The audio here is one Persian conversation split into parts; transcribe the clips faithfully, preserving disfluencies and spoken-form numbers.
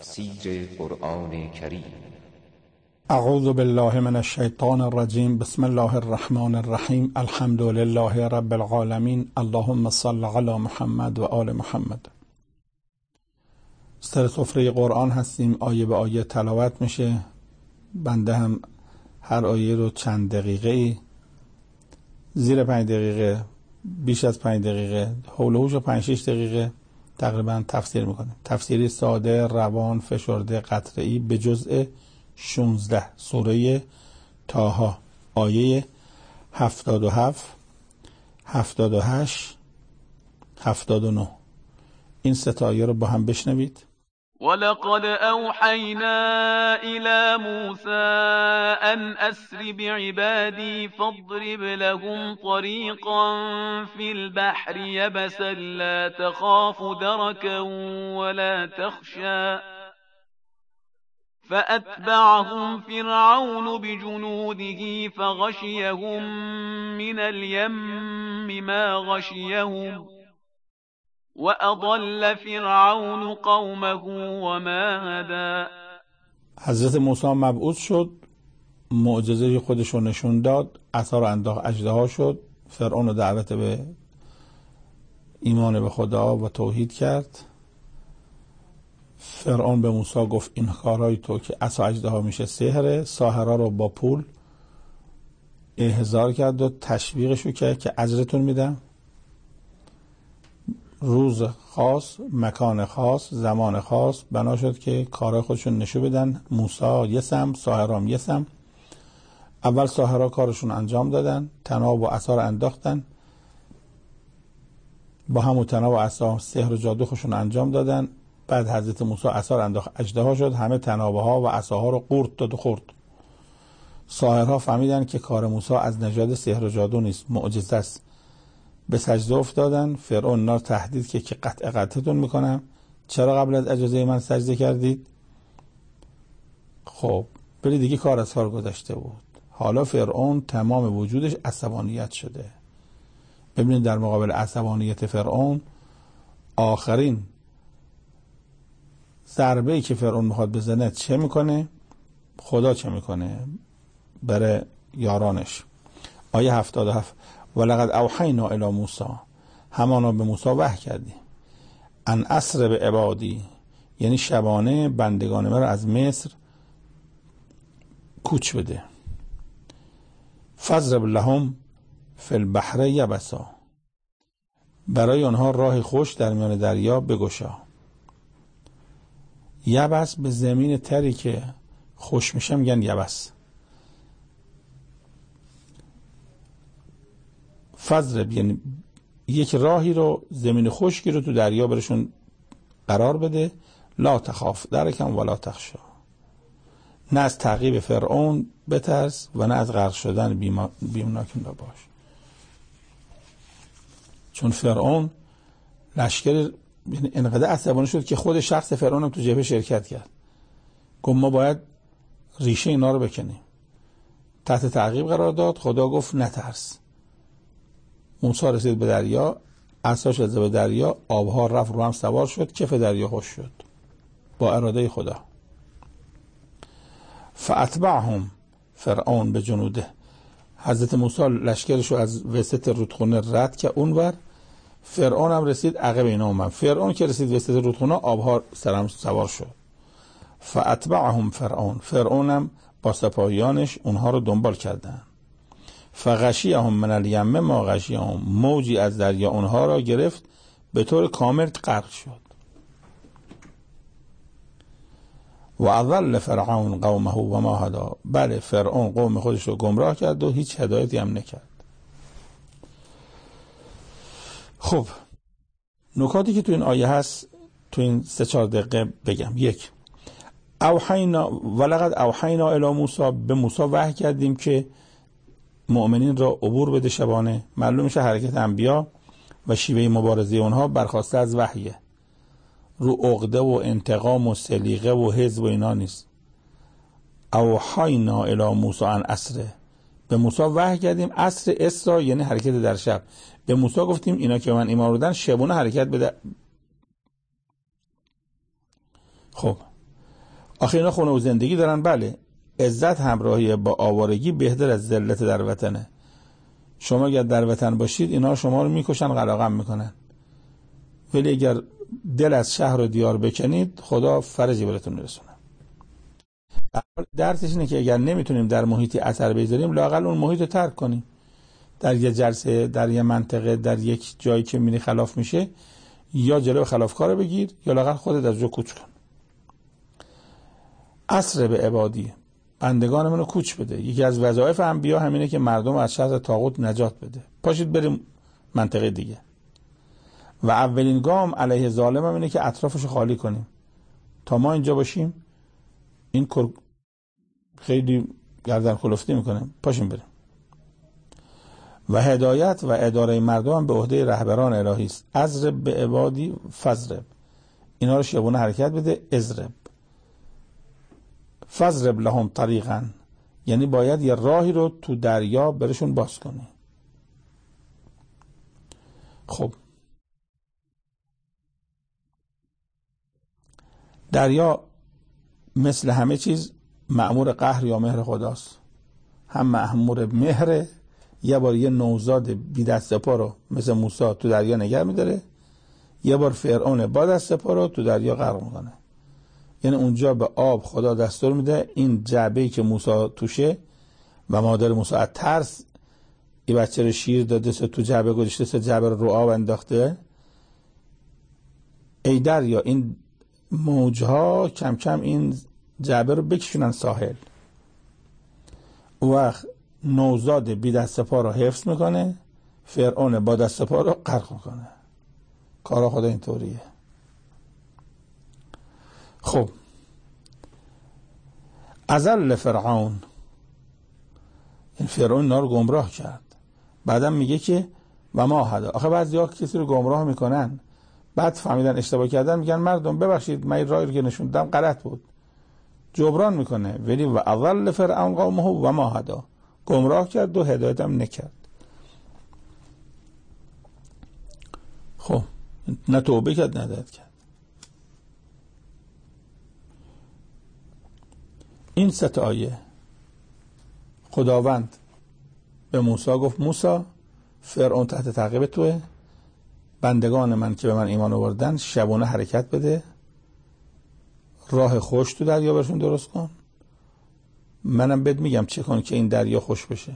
تفسیر قرآن کریم. اعوذ بالله من الشیطان الرجیم. بسم الله الرحمن الرحیم. الحمد لله رب العالمین. اللهم صل علی محمد و آل محمد. سر سفره قرآن هستیم، آیه به آیه تلاوت میشه. بنده هم هر آیه رو چند دقیقه، زیر پنج دقیقه، بیش از پنج دقیقه، حول و حوش پنج شش دقیقه تقریبا تفسیر میکنیم. تفسیری ساده، روان، فشرده، قطعی به جزء شانزده سوره طه، آیه هفتاد و هفت، هفتاد و هشت، هفتاد و نه. این سه تا آیه رو با هم بشنوید. ولقد أوحينا إلى موسى أن أسر بعبادي فاضرب لهم طريقا في البحر يبسا لا تخاف دركا ولا تخشى فأتبعهم فرعون بجنوده فغشيهم من اليم ما غشيهم وَأَضَلَّ فِرْعَوْنُ قَوْمَهُ وَمَا هَدَى. حضرت موسی مبعوث شد، معجزه خودش رو نشون داد، عصا رو انداخت، اژدها شد، فرعون رو دعوت به ایمان به خدا و توحید کرد. فرعون به موسی گفت این کارهای تو که عصا اژدها میشه سحره. ساحرا رو با پول احضار کرد و تشویقشو کرد که اجرتون میدم. روز خاص، مکان خاص، زمان خاص بنا شد که کارهای خودشون نشون بدن. موسی یه سم، ساحرام یه سم. اول ساحرا کارشون انجام دادن، طناب و عصا رو انداختن، با همون طناب و عصا سحر و جادو خودشون انجام دادن. بعد حضرت موسی عصا رو انداخت، اژدها شد، همه طنابها و عصاها رو قورت داد و خورد. ساحرها فهمیدن که کار موسی از نژاد سحر و جادو نیست، معجزه است. به سجده افتادن. فرعون اینا رو تهدید که که قطع قطعتون میکنم، چرا قبل از اجازه من سجده کردید؟ خب ولی دیگه کار از کار گذشته بود. حالا فرعون تمام وجودش عصبانیت شده. ببینید در مقابل عصبانیت فرعون، آخرین ضربه‌ای که فرعون میخواد بزنه چه میکنه؟ خدا چه میکنه برای یارانش؟ آیه هفتاد و هفت. ولقد اوحینا الی موسی، همانا به موسی وحی کردیم، ان اسر به عبادی، یعنی شبانه بندگان من را از مصر کوچ بده. فاضرب لهم فی البحر یبسا، برای آنها راه خوش در میان دریا بگشا. یبس به زمین تری که خوش میشه میگن یبس. فضرب یعنی یک راهی رو، زمین خشکی رو تو دریا برشون قرار بده. لا تخاف درکم ولا تخشا، نه از تعقیب فرعون بترس و نه از غرق شدن بیمناک نباش. چون فرعون لشکر، یعنی انقدر عصبانی شد که خود شخص فرعون هم تو جبهه شرکت کرد. گفت ما باید ریشه اینا رو بکنیم. تحت تعقیب قرار داد. خدا گفت نترس. موسی رسید به دریا، عصاش زد به دریا، آبها رفت، رو هم سوار شد، کف دریا خوش شد با اراده خدا. فاتبعهم فرعون به جنوده، حضرت موسی لشکرشو از وسط رودخونه رد که اونور، فرعون هم رسید عقب اینا اومد. فرعون که رسید وسط رودخونه، آبها سرم سوار شد. فاتبعهم فرعون، فرعون هم با سپاهیانش اونها رو دنبال کردن. فغشیهم من الیم ما غشیهم، موجی از دریا اونها را گرفت، به طور کامل غرق شد. و اضل فرعون قومه و ما هدا، بله فرعون قوم خودش رو گمراه کرد و هیچ هدایتی هم نکرد. خب نکاتی که تو این آیه هست تو این سه چهار دقیقه بگم. یک، اوحینا ولقد اوحینا الی موسی، به موسی وحی کردیم که مؤمنین را عبور بده شبانه. معلوم میشه حرکت انبیا و شیوه مبارزه اونها برخواسته از وحیه، رو عقده و انتقام و سلیقه و حزب و اینا نیست. اوحینا الی موسی ان اسره، به موسی وحی کردیم. اسر اسرا یعنی حرکت در شب. به موسی گفتیم اینا که من ایمان آوردن شبونه حرکت بده. خب آخه اینا خونه و زندگی دارن. بله، عزت همراهی با آوارگی بهتر از ذلت در وطنه. شما اگر در وطن باشید اینا شما رو میکشن، قلقم میکنن، ولی اگر دل از شهر و دیار بکنید خدا فرجی براتون میرسونه. درسش اینه که اگر نمیتونیم در محیطی اثر بذاریم، لااقل اون محیط رو ترک کنیم. در یه جلسه، در یه منطقه، در یک جایی که میری خلاف میشه، یا جلو خلافکار بگیر یا لااقل خودت از جا کوچ کن. اسر به عبادی، بندگان منو کوچ بده. یکی از وظایف انبیا همینه که مردم از شر طاغوت نجات بده. پاشید بریم منطقه دیگه. و اولین گام علیه ظالم هم اینه که اطرافش خالی کنیم. تا ما اینجا باشیم این خیلی گردن کلفتی میکنه. پاشیم بریم. و هدایت و اداره مردم هم به عهده رهبران الهی است. ازرب به عبادی فضرب، اینا رو شبونه حرکت بده. ازرب فضرب لهم طریقا، یعنی باید یه راهی رو تو دریا برشون باز کنی. خب دریا مثل همه چیز مأمور قهر یا مهر خداست. هم مأمور مهر، یه بار یه نوزاد بی دست پا رو مثل موسی تو دریا نگه میداره، یه بار فرعون با دست پا رو تو دریا غرق میکنه. یعنی اونجا به آب خدا دستور میده این جعبه‌ای که موسی توشه و مادر موسی از ترس این بچه رو شیر داده سه تو جعبه گذاشته، سه جعبه رو آب انداخته. ای دریا این موجها کم کم این جعبه رو بکشونن ساحل. وقت نوزاد بی دست پا رو حفظ میکنه، فرعون با دست پا رو غرق میکنه. کارا خدا اینطوریه. خب ازل فرعون، این فرعون اینا رو گمراه کرد. بعدم میگه که و ما هدا. آخه بعضیا کسی رو گمراه میکنن، بعد فهمیدن اشتباه کردن میگن مردم ببخشید من این راهی رو که نشوندم غلط بود، جبران میکنه. ولی و اضل فرعون قومه و ما هدا، گمراه کرد و هدایت هم نکرد. خب نه توبه کرد نه هدایت کرد. این ست آیه خداوند به موسی گفت موسی فرعون تحت تعقیب توه، بندگان من که به من ایمان آوردن شبانه حرکت بده، راه خوش تو دریا برشون درست کن، منم بهت میگم چه کن که این دریا خوش بشه.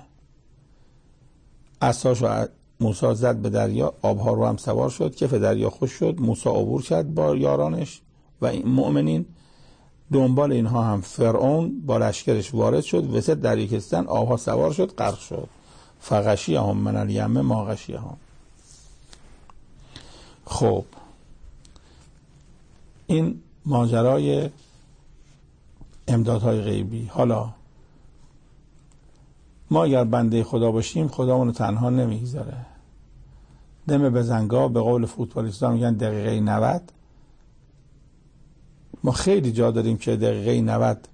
عصاشو موسی زد به دریا، آبها رو هم سوار شد، کف دریا خوش شد. موسی عبور کرد با یارانش و این مؤمنین. دنبال اینها هم فرعون با لشکرش وارد شد، وسط دریا کشتن، آبها سوار شد، غرق شد. فغشی هم من الیم ما غشی هم. خب این ماجرای امدادهای غیبی. حالا ما اگر بنده خدا باشیم خدامونو تنها نمیگذاره. دم بزنگاه به قول فوتبالیستا میگن دقیقه نود. ما خیلی جا داریم که دقیقه نود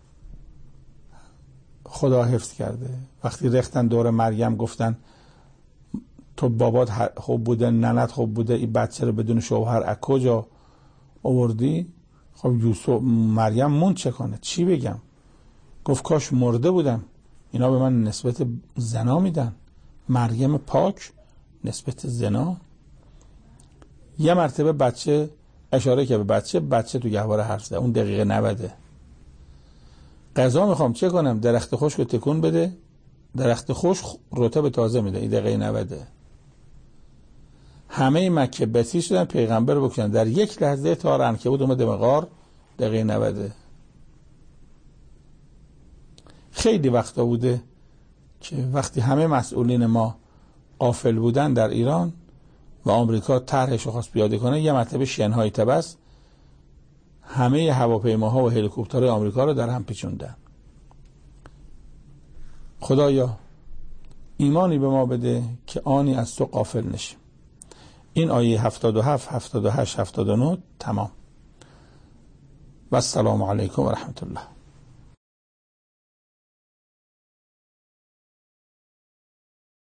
خدا حفظ کرده. وقتی رختن دور مریم گفتن تو بابات خوب بوده ننت خوب بوده، این بچه رو بدون شوهر از کجا آوردی؟ خب یوسف مریم مون چه کنه؟ چی بگم؟ گفت کاش مرده بودم. اینا به من نسبت زنا میدن. مریم پاک نسبت زنا. یه مرتبه بچه اشاره که به بچه بچه تو گهواره حرف زد، اون دقیقه نوده. غذا میخوام چه کنم؟ درخت خشک رو تکون بده، درخت خشک رطب تازه میده، این دقیقه نوده. همه مکه بسیج شدن پیغمبر رو بکشن، در یک لحظه تار عنکبوت اومده به غار، دقیقه نوده. خیلی وقتا بوده که وقتی همه مسئولین ما غافل بودن در ایران و آمریکا طرحش رو خواست پیاده کنه، یه مرتبه شنهای تبس همه هواپیماها و هلیکوپترهای آمریکا رو در هم پیچوندن. خدایا ایمانی به ما بده که آنی از تو غافل نشیم. این آیه هفتاد و هفت، هفتاد و هشت، هفتاد و نه تمام. و السلام علیکم و رحمت الله.